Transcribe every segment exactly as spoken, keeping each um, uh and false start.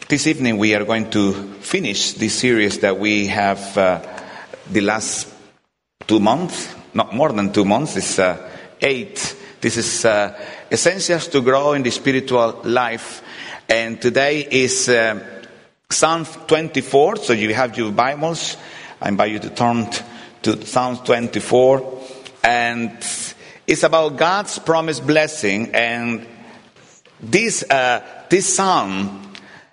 This evening we are going to finish this series that we have uh, the last two months, not more than two months, it's uh, eight. This is uh, Essentials to Grow in the Spiritual Life. And today is uh, Psalm twenty-four, so you have your Bibles. I invite you to turn to Psalm twenty-four. And it's about God's promised blessing. And this, uh, this psalm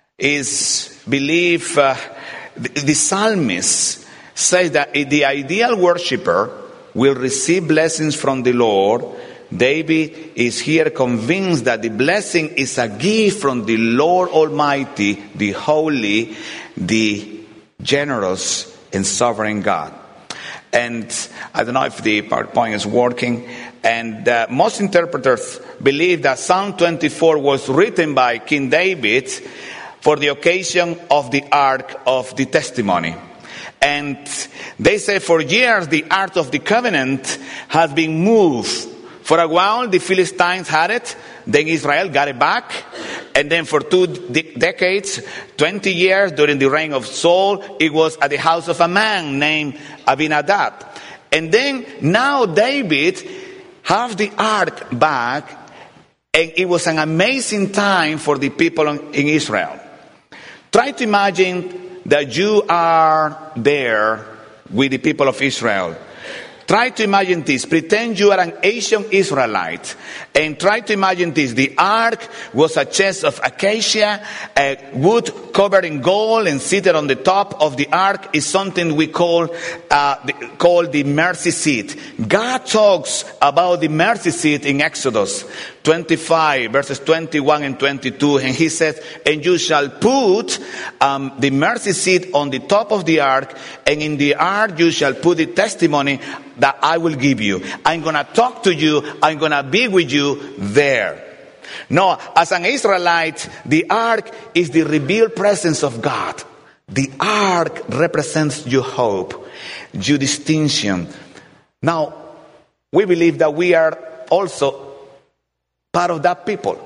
is believe uh, the, the psalmist says that the ideal worshiper will receive blessings from the Lord. David is here convinced that the blessing is a gift from the Lord Almighty, the holy, the generous and sovereign God. And I don't know if the PowerPoint is working. And uh, most interpreters believe that Psalm twenty-four was written by King David for the occasion of the Ark of the Testimony. And they say for years the Ark of the Covenant has been moved. For a while the Philistines had it, then Israel got it back. And then for two de- decades, twenty years during the reign of Saul, it was at the house of a man named Abinadab. And then now David has the Ark back, and it was an amazing time for the people in Israel. Try to imagine that you are there with the people of Israel. Try to imagine this. Pretend you are an ancient Israelite. And try to imagine this. The ark was a chest of acacia, a wood covered in gold, and seated on the top of the ark is something we call, uh, the, called the mercy seat. God talks about the mercy seat in Exodus twenty-five, verses twenty-one and twenty-two. And he says, and you shall put um, the mercy seat on the top of the ark, and in the ark you shall put the testimony that I will give you. I'm going to talk to you. I'm going to be with you there. No, as an Israelite, the ark is the revealed presence of God. The ark represents your hope, your distinction. Now, we believe that we are also part of that people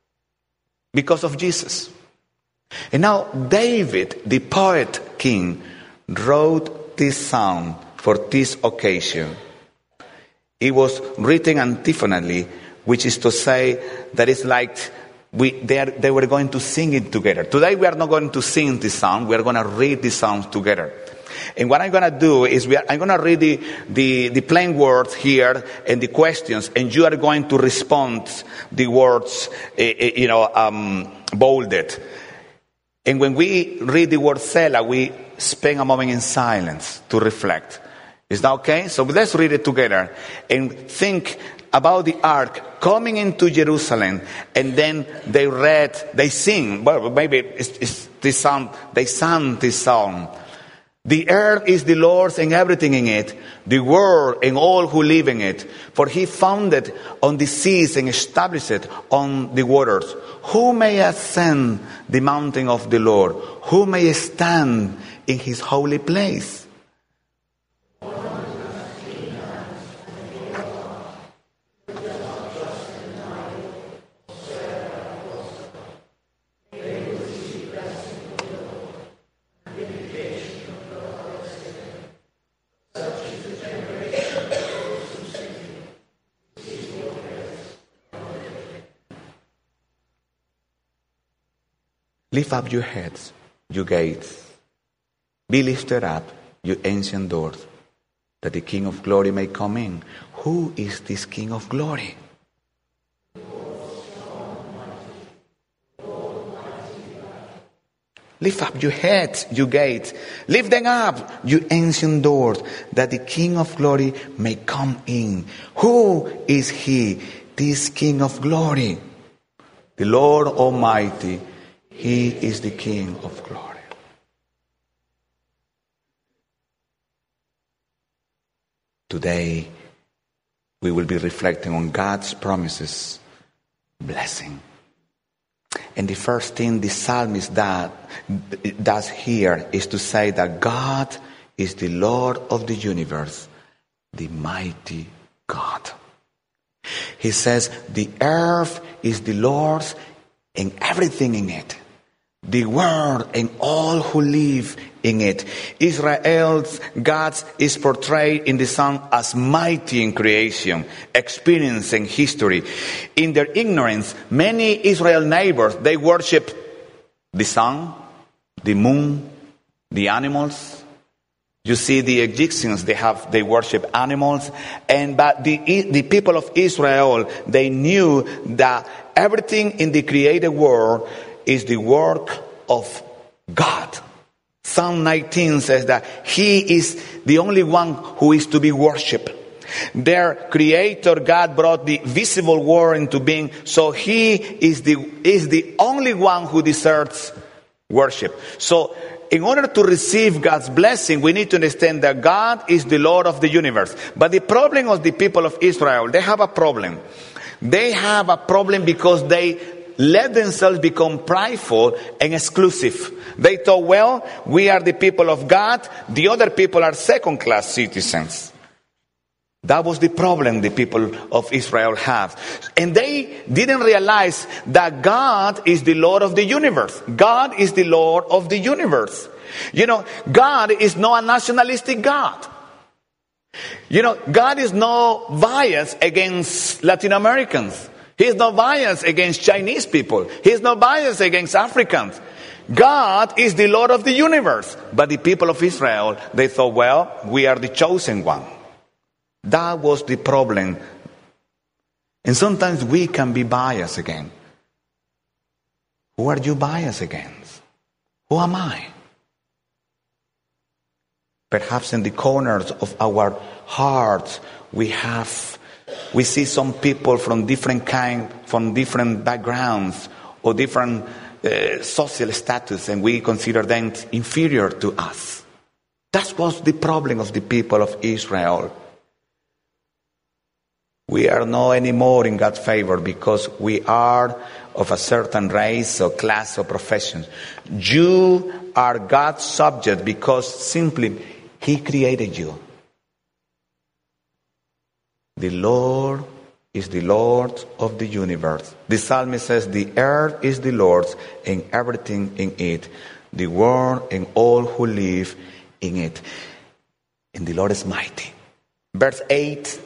because of Jesus. And now David, the poet king, wrote this psalm for this occasion. It was written antiphonally, which is to say that it's like we they, are, they were going to sing it together. Today we are not going to sing this psalm, we are going to read this psalm together. And what I'm going to do is we are, I'm going to read the, the, the plain words here and the questions, and you are going to respond the words, uh, you know, um, bolded. And when we read the word Selah, we spend a moment in silence to reflect. Is that okay? So let's read it together and think about the ark coming into Jerusalem, and then they read, they sing. Well, maybe it's, it's this song. They sang this song. The earth is the Lord's and everything in it, the world and all who live in it. For he founded on the seas and established it on the waters. Who may ascend the mountain of the Lord? Who may stand in his holy place? Lift up your heads, you gates. Be lifted up, you ancient doors, that the King of glory may come in. Who is this King of glory? Lift up your heads, you gates. Lift them up, you ancient doors, that the King of glory may come in. Who is he, this King of glory? The Lord Almighty. He is the King of glory. Today, we will be reflecting on God's promises, blessing. And the first thing the psalmist that does here is to say that God is the Lord of the universe, the mighty God. He says the earth is the Lord's and everything in it. the world and all who live in it. Israel's God is portrayed in the Son as mighty in creation, experience, and history. In their ignorance, many Israel neighbors, they worship the sun, the moon, the animals. You see, the Egyptians, they have, they worship animals. And but the, the people of Israel, they knew that everything in the created world is the work of God. Psalm nineteen says that He is the only one who is to be worshipped. Their Creator God brought the visible world into being, so He is the, is the only one who deserves worship. So, in order to receive God's blessing, we need to understand that God is the Lord of the universe. But the problem of the people of Israel, they have a problem. They have a problem because they let themselves become prideful and exclusive. They thought, well, we are the people of God, the other people are second-class citizens. That was the problem the people of Israel have. And they didn't realize that God is the Lord of the universe. God is the Lord of the universe. You know, God is not a nationalistic God. You know, God is not biased against Latin Americans. He is not biased against Chinese people. He is not biased against Africans. God is the Lord of the universe. But the people of Israel, they thought, well, we are the chosen one. That was the problem. And sometimes we can be biased again. Who are you biased against? Who am I? Perhaps in the corners of our hearts, we have, we see some people from different kind, from different backgrounds or different uh, social status, and we consider them inferior to us. That was the problem of the people of Israel. We are not anymore in God's favor because we are of a certain race or class or profession. You are God's subject because simply He created you. The Lord is the Lord of the universe. The psalmist says, the earth is the Lord's and everything in it, the world and all who live in it. And the Lord is mighty. Verse eight.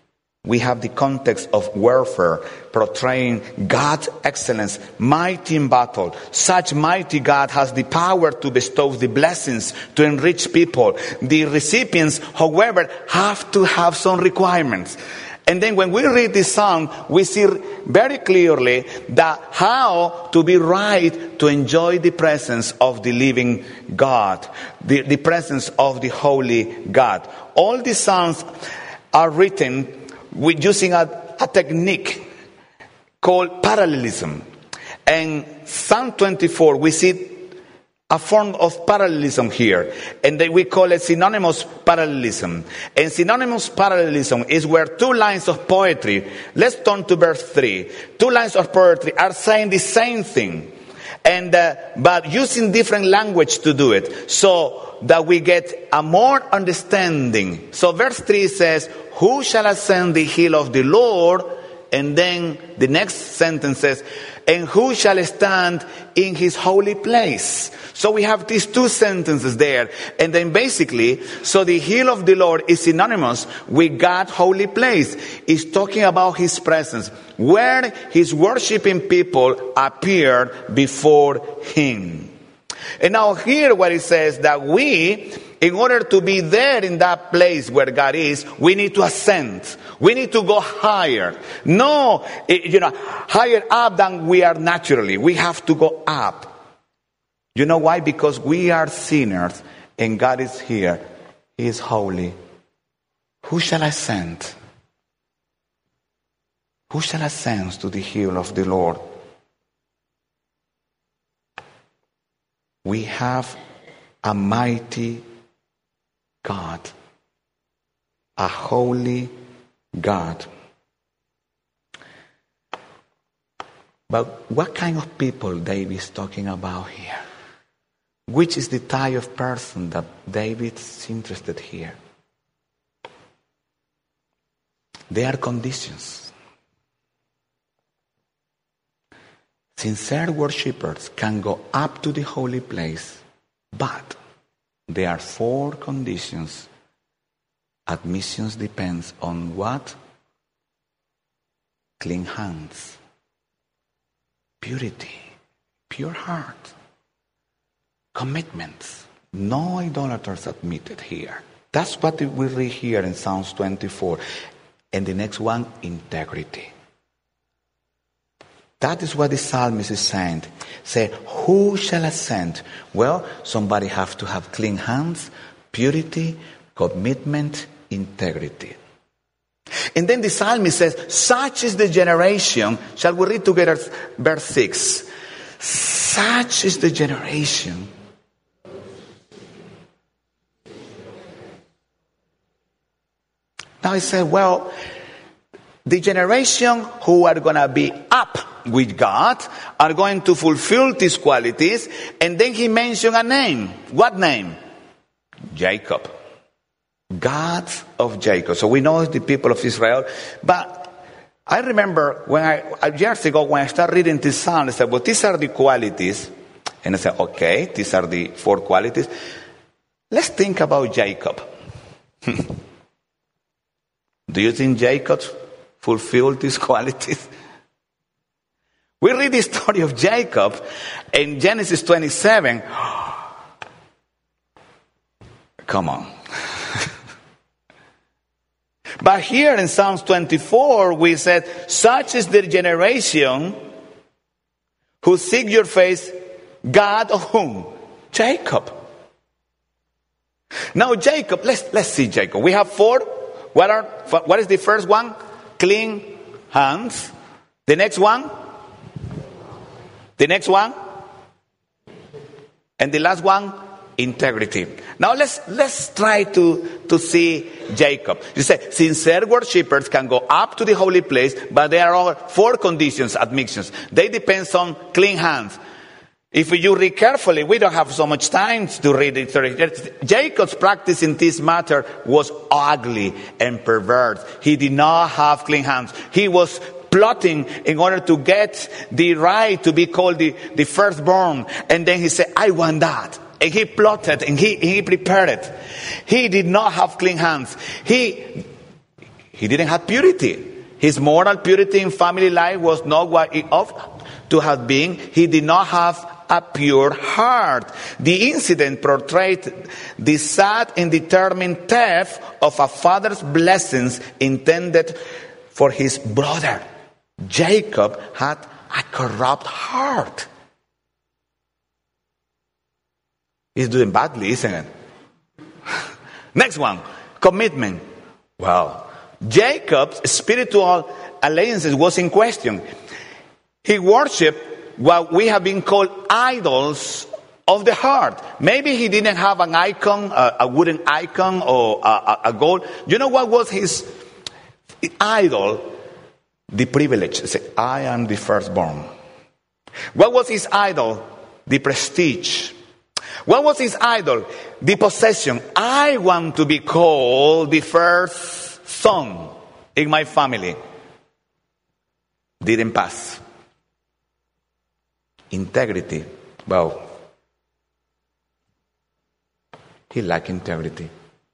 We have the context of warfare, portraying God's excellence, mighty in battle. Such mighty God has the power to bestow the blessings, to enrich people. The recipients, however, have to have some requirements. And then when we read this song, we see very clearly that how to be right to enjoy the presence of the living God, the, the presence of the holy God. All these songs are written we're using a, a technique called parallelism. And Psalm twenty-four, we see a form of parallelism here. And then we call it synonymous parallelism. And synonymous parallelism is where two lines of poetry, let's turn to verse three. Two lines of poetry are saying the same thing. And uh, but using different language to do it. So that we get a more understanding. So verse three says, who shall ascend the hill of the Lord? And then the next sentence says, and who shall stand in his holy place? So we have these two sentences there. And then basically, so the hill of the Lord is synonymous with God's holy place. It's talking about his presence, where his worshiping people appeared before him. And now here what it says that we, in order to be there in that place where God is, we need to ascend. We need to go higher. No, you know, higher up than we are naturally. We have to go up. You know why? Because we are sinners and God is here. He is holy. Who shall ascend? Who shall ascend to the hill of the Lord? We have a mighty God, a holy God. But what kind of people David is talking about here? Which is the type of person that David is interested here? There are conditions. Sincere worshippers can go up to the holy place, but there are four conditions. Admissions depends on what? Clean hands, purity, pure heart, commitments. No idolaters admitted here. That's what we read here in Psalms twenty-four. And the next one, integrity. That is what the psalmist is saying. Say, who shall ascend? Well, somebody have to have clean hands, purity, commitment, integrity. And then the psalmist says, such is the generation. Shall we read together verse six? Such is the generation. Now he said, well, the generation who are going to be up with God are going to fulfill these qualities. And then he mentioned a name. What name? Jacob. God of Jacob. So we know it's the people of Israel. But I remember when I, years ago, when I started reading this psalm, I said, well, these are the qualities. And I said, okay, these are the four qualities. Let's think about Jacob. Do you think Jacob fulfilled these qualities? We read the story of Jacob in Genesis twenty-seven. Come on. But here in Psalms twenty-four, we said, such is the generation who seek your face, God of whom? Jacob. Now Jacob, let's, let's see Jacob. We have four. What are, what is the first one? Clean hands. The next one? The next one? And the last one? Integrity. Now let's let's try to, to see Jacob. You say, sincere worshippers can go up to the holy place, but there are four conditions, admissions. They depend on clean hands. If you read carefully, we don't have so much time to read it. Jacob's practice in this matter was ugly and perverse. He did not have clean hands. He was plotting in order to get the right to be called the, the firstborn. And then he said, I want that. And he plotted and he, he prepared it. He did not have clean hands. He, he didn't have purity. His moral purity in family life was not what it ought to have been. He did not have a pure heart. The incident portrayed the sad and determined theft of a father's blessings intended for his brother. Jacob had a corrupt heart. He's doing badly, isn't it? Next one, commitment. Well, Jacob's spiritual alliances was in question. He worshipped what we have been called idols of the heart. Maybe he didn't have an icon, a, a wooden icon or a, a, a gold. You know what was his idol? The privilege. Say, I am the firstborn. What was his idol? The prestige. What was his idol? The possession. I want to be called the first son in my family. Didn't pass. Integrity. Well, he lacked integrity.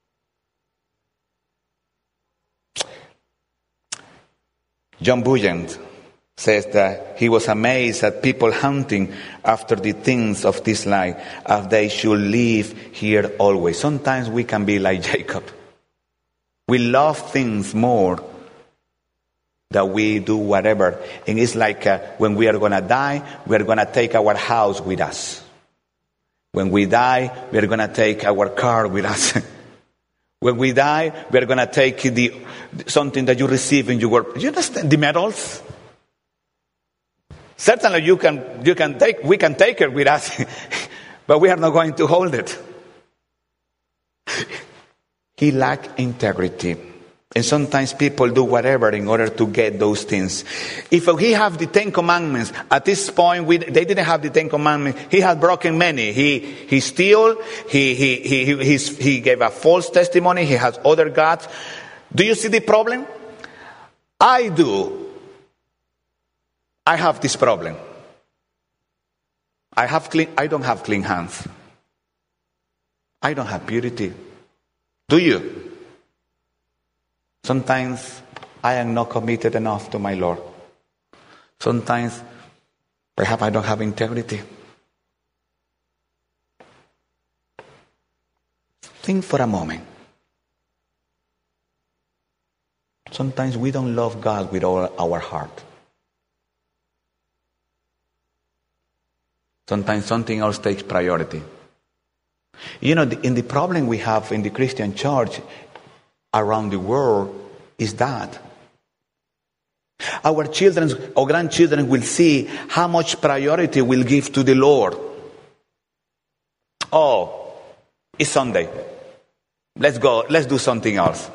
John Bunyan says that he was amazed at people hunting after the things of this life, as they should live here always. Sometimes we can be like Jacob. We love things more that we do whatever. And it's like uh, when we are going to die, we are going to take our house with us. When we die, we are going to take our car with us. When we die, we are going to take the something that you receive in your work. You understand? The medals? Certainly you can, you can take, we can take it with us, but we are not going to hold it. He lacked integrity. And sometimes people do whatever in order to get those things. If he have the Ten Commandments, at this point we, they didn't have the Ten Commandments. He had broken many. He he stole. He he he he he gave a false testimony. He has other gods. Do you see the problem? I do. I have this problem. I have clean, I don't have clean hands. I don't have purity. Do you? Sometimes I am not committed enough to my Lord. Sometimes perhaps I don't have integrity. Think for a moment. Sometimes we don't love God with all our heart. Sometimes something else takes priority. You know, in the problem we have in the Christian church around the world is that our children or grandchildren will see how much priority we'll give to the Lord. Oh, it's Sunday. Let's go. Let's do something else.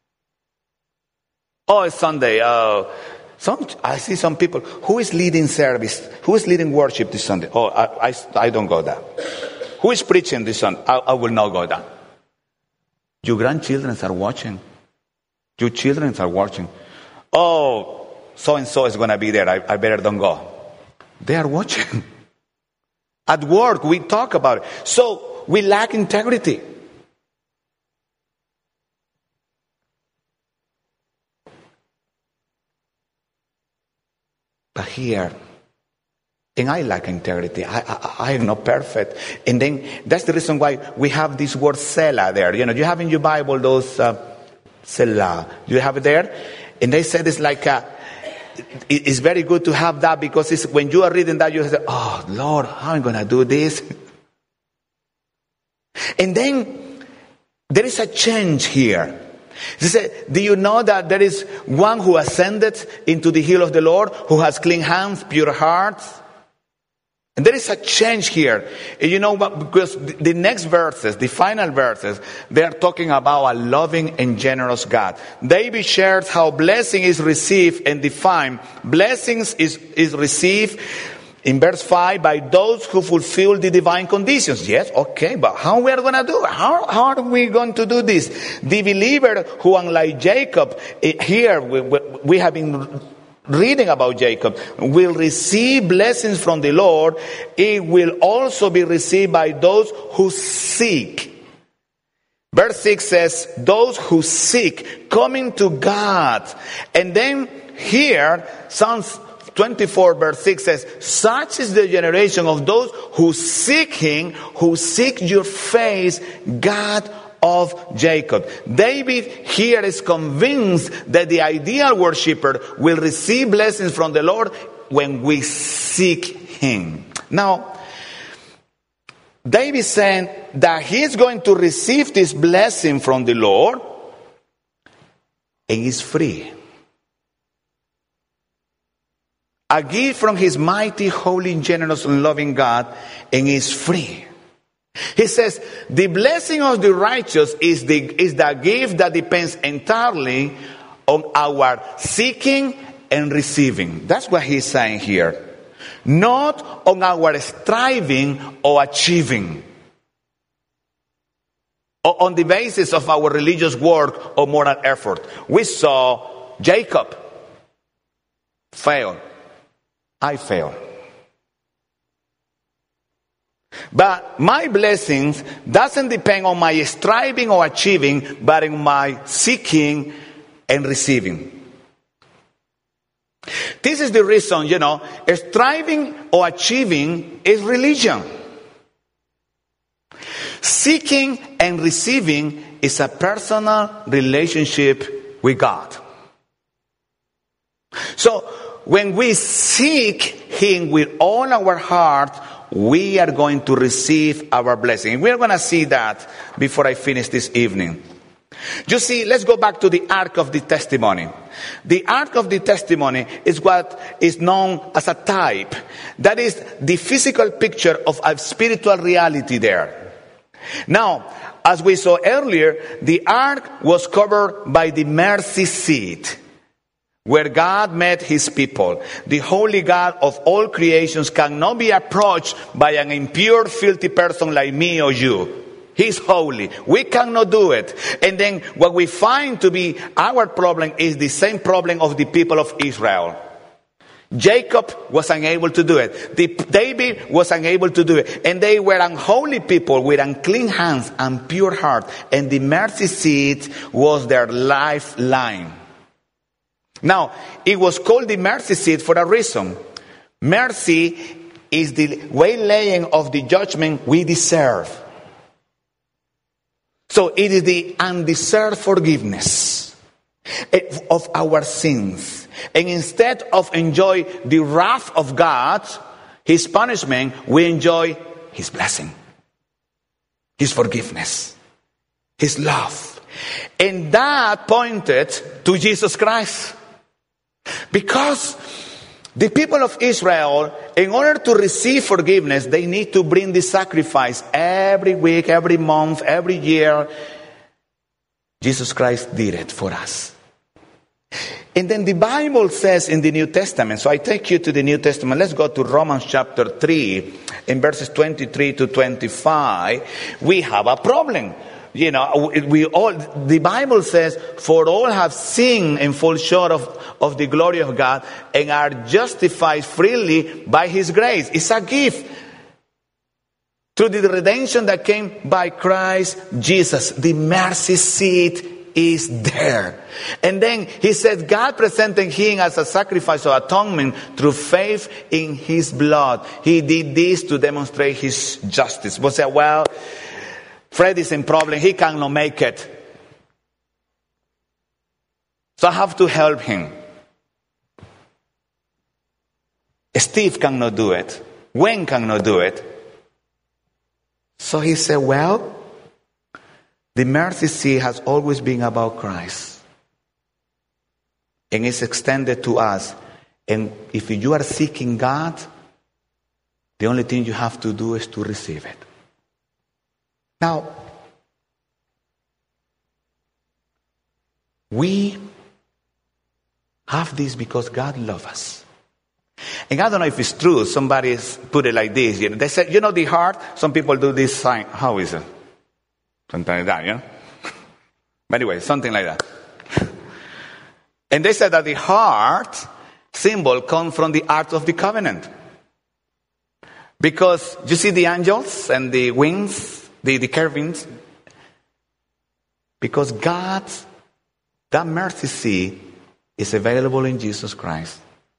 Oh, it's Sunday. Uh, some I see some people. Who is leading service? Who is leading worship this Sunday? Oh, I, I, I don't go there. Who is preaching this Sunday? I, I will not go there. Your grandchildren are watching. Your children are watching. Oh, so-and-so is going to be there. I, I better don't go. They are watching. At work, we talk about it. So, we lack integrity. But here, and I lack integrity. I, I, I am not perfect. And then that's the reason why we have this word Selah there. You know, you have in your Bible those uh, Selah. You have it there? And they said it's like, uh, it, it's very good to have that because it's, when you are reading that, you say, oh, Lord, how am I going to do this? And then there is a change here. He said, do you know that there is one who ascended into the hill of the Lord, who has clean hands, pure hearts? And there is a change here. And you know what? Because the next verses, the final verses, they are talking about a loving and generous God. David shares how blessing is received and defined. Blessings is, is received in verse five by those who fulfill the divine conditions. Yes, okay, but how we are going to do it? How, how are we going to do this? The believer who, unlike Jacob, here we, we have been reading about Jacob, will receive blessings from the Lord. It will also be received by those who seek. Verse six says, those who seek, coming to God. And then here, Psalms twenty-four verse six says, such is the generation of those who seek Him, who seek your face, God of Jacob. David here is convinced that the ideal worshiper will receive blessings from the Lord when we seek Him. Now, David is saying that he is going to receive this blessing from the Lord and is free. A gift from his mighty, holy, generous, and loving God, and is free. He says, the blessing of the righteous is the, is the gift that depends entirely on our seeking and receiving. That's what he's saying here. Not on our striving or achieving. Or on the basis of our religious work or moral effort. We saw Jacob fail. I fail. But my blessings doesn't depend on my striving or achieving, but on my seeking and receiving. This is the reason, you know, striving or achieving is religion. Seeking and receiving is a personal relationship with God. So, when we seek Him with all our heart, we are going to receive our blessing. We're going to see that before I finish this evening. You see, let's go back to the Ark of the Testimony. The Ark of the Testimony is what is known as a type. That is the physical picture of a spiritual reality there. Now, as we saw earlier, the Ark was covered by the mercy seat, where God met His people. The holy God of all creations cannot be approached by an impure, filthy person like me or you. He's holy. We cannot do it. And then what we find to be our problem is the same problem of the people of Israel. Jacob was unable to do it. The, David was unable to do it. And they were unholy people with unclean hands and pure heart. And the mercy seat was their lifeline. Now, it was called the mercy seat for a reason. Mercy is the waylaying of the judgment we deserve. So it is the undeserved forgiveness of our sins. And instead of enjoy the wrath of God, his punishment, we enjoy his blessing, his forgiveness, his love. And that pointed to Jesus Christ. Because the people of Israel, in order to receive forgiveness, they need to bring the sacrifice every week, every month, every year. Jesus Christ did it for us. And then the Bible says in the New Testament, so I take you to the New Testament. Let's go to Romans chapter three, in verses twenty-three to twenty-five. We have a problem. You know, we all, the Bible says, for all have sinned and fall short of, of the glory of God and are justified freely by his grace. It's a gift. Through the redemption that came by Christ Jesus. The mercy seat is there. And then he says, God presented him as a sacrifice of atonement through faith in his blood. He did this to demonstrate his justice. But say, well, Fred is in problem. He cannot make it. So I have to help him. Steve cannot do it. Wayne cannot do it. So he said, well, the mercy seat has always been about Christ. And it's extended to us. And if you are seeking God, the only thing you have to do is to receive it. Now, we have this because God loves us. And I don't know if it's true. Somebody put it like this. You know, they said, you know, the heart, some people do this sign. How is it? Something like that, you know? But anyway, something like that. And they said that the heart symbol comes from the Ark of the Covenant. Because you see the angels and the wings, the, the cherubims? Because God's, that mercy seat is available in Jesus Christ.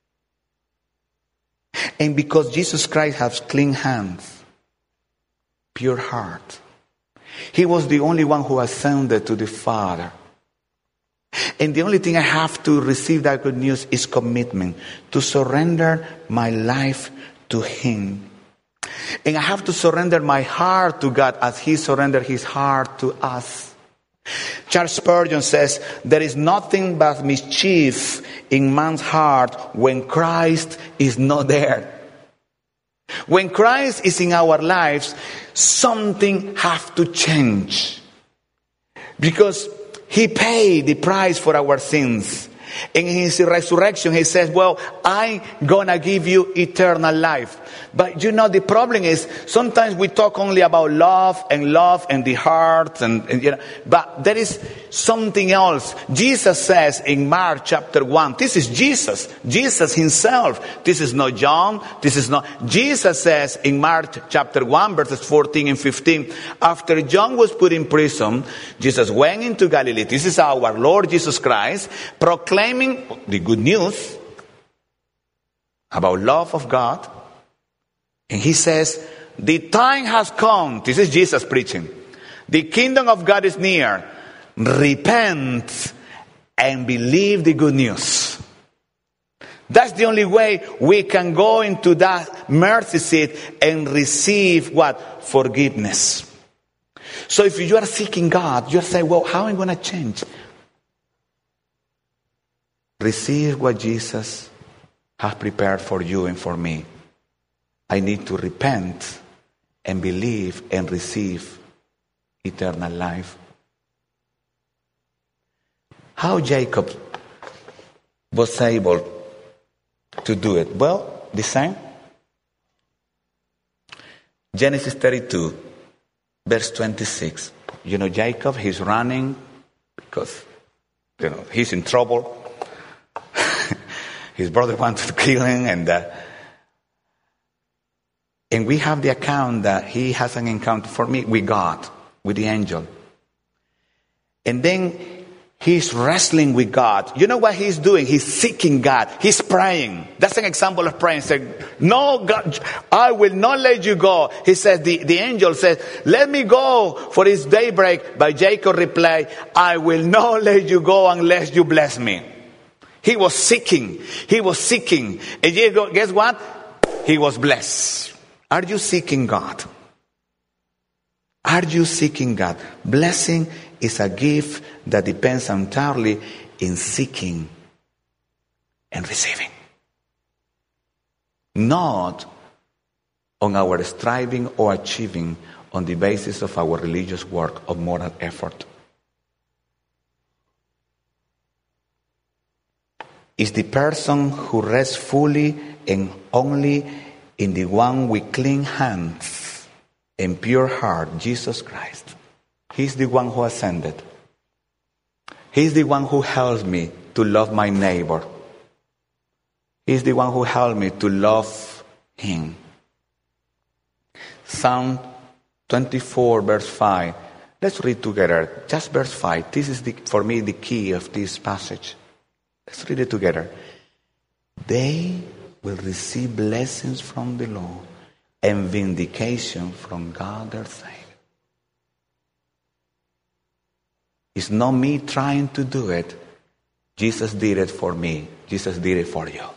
And because Jesus Christ has clean hands, pure heart, he was the only one who ascended to the Father. And the only thing I have to receive that good news is commitment, to surrender my life to him. And I have to surrender my heart to God as he surrendered his heart to us. Charles Spurgeon says, there is nothing but mischief in man's heart when Christ is not there. When Christ is in our lives, something has to change. Because he paid the price for our sins. And in his resurrection, he says, well, I'm going to give you eternal life. But you know, the problem is, sometimes we talk only about love and love and the heart. and, and you know, But there is something else. Jesus says in Mark chapter one, this is Jesus. Jesus himself. This is not John. This is not. Jesus says in Mark chapter one, verses fourteen and fifteen, after John was put in prison, Jesus went into Galilee. This is our Lord Jesus Christ, proclaiming the good news about love of God. And he says, the time has come. This is Jesus preaching. The kingdom of God is near. Repent and believe the good news. That's the only way we can go into that mercy seat and receive what? Forgiveness. So if you are seeking God, you are saying, well, how am I going to change? Receive what Jesus has prepared for you and for me. I need to repent and believe and receive eternal life. How Jacob was able to do it? Well, the same. Genesis thirty-two, verse twenty-six. You know, Jacob, he's running because, you know, he's in trouble. his brother wanted to kill him, and uh, and we have the account that he has an encounter for me with God, with the angel. And then he's wrestling with God. You know what he's doing? He's seeking God. He's praying. That's an example of praying. He said, no, God, I will not let you go. He says, the, the angel says, let me go, for it's daybreak. But Jacob replied, I will not let you go unless you bless me. He was seeking. He was seeking. And guess what? He was blessed. Are you seeking God? Are you seeking God? Blessing is a gift that depends entirely in seeking and receiving. Not on our striving or achieving on the basis of our religious work or moral effort. Is the person who rests fully and only in the one with clean hands and pure heart, Jesus Christ. He's the one who ascended. He's the one who helps me to love my neighbor. He's the one who helped me to love him. Psalm twenty-four, verse five. Let's read together. Just verse five. This is, the, for me, the key of this passage. Let's read it together. They will receive blessings from the Lord and vindication from God their Savior. It's not me trying to do it. Jesus did it for me. Jesus did it for you.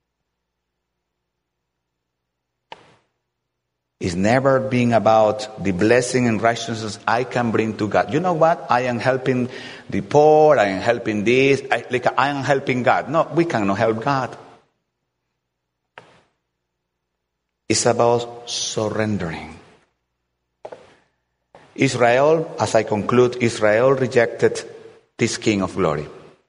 It's never been about the blessing and righteousness I can bring to God. You know what? I am helping the poor. I am helping this. I, like I am helping God. No, we cannot help God. It's about surrendering. Israel, as I conclude, Israel rejected this King of glory.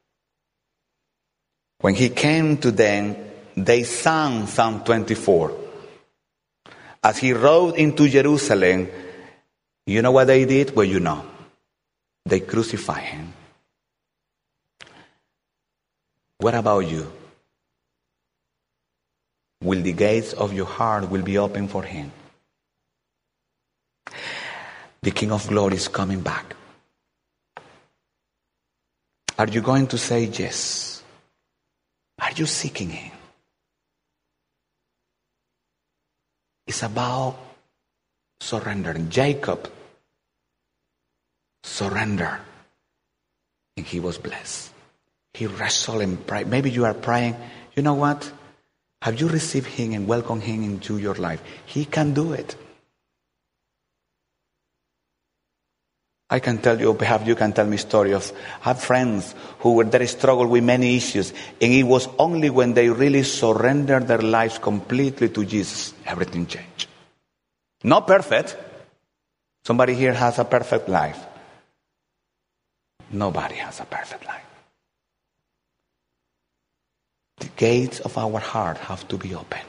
When he came to them, they sang Psalm twenty-four. As he rode into Jerusalem, you know what they did? Well, you know. They crucified him. What about you? Will the gates of your heart will be open for him? The King of glory is coming back. Are you going to say yes? Are you seeking him? It's about surrendering. Jacob surrendered, and he was blessed. He wrestled and prayed. Maybe you are praying, you know what? Have you received him and welcomed him into your life? He can do it. I can tell you, perhaps you can tell me a story of, I have friends who were there struggled with many issues, and it was only when they really surrendered their lives completely to Jesus, everything changed. Not perfect. Somebody here has a perfect life. Nobody has a perfect life. The gates of our heart have to be open.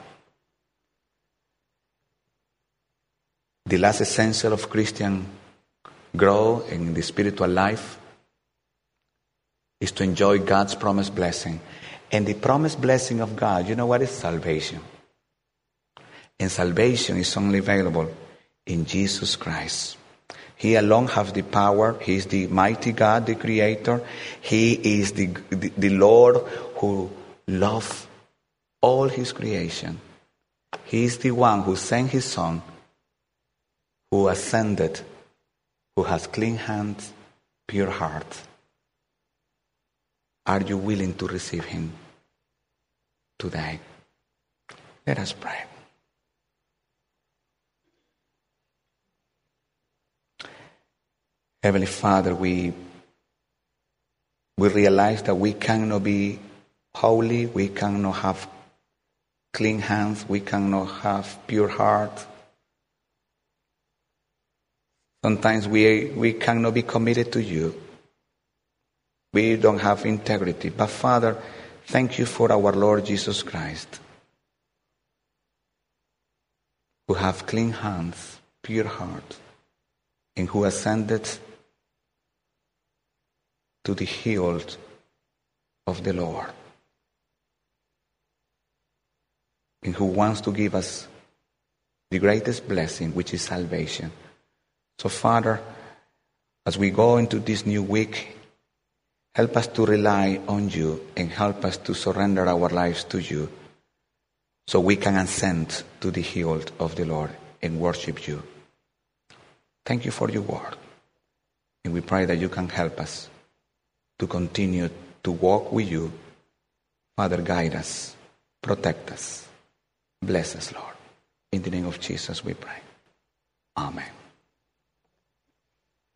The last essential of Christian grow in the spiritual life is to enjoy God's promised blessing. And the promised blessing of God, you know what is salvation? And salvation is only available in Jesus Christ. He alone has the power. He is the mighty God, the Creator. He is the, the, the Lord who loves all his creation. He is the one who sent his Son, who ascended, who has clean hands, pure heart. Are you willing to receive him today? Let us pray. Heavenly Father, we, we realize that we cannot be holy, we cannot have clean hands, we cannot have pure heart. Sometimes we, we cannot be committed to you. We don't have integrity. But Father, thank you for our Lord Jesus Christ, who have clean hands, pure heart, and who ascended to the hills of the Lord. and who wants to give us the greatest blessing, which is salvation. So, Father, as we go into this new week, help us to rely on you and help us to surrender our lives to you so we can ascend to the hill of the Lord and worship you. Thank you for your word. And we pray that you can help us to continue to walk with you. Father, guide us, protect us, bless us, Lord. In the name of Jesus we pray. Amen.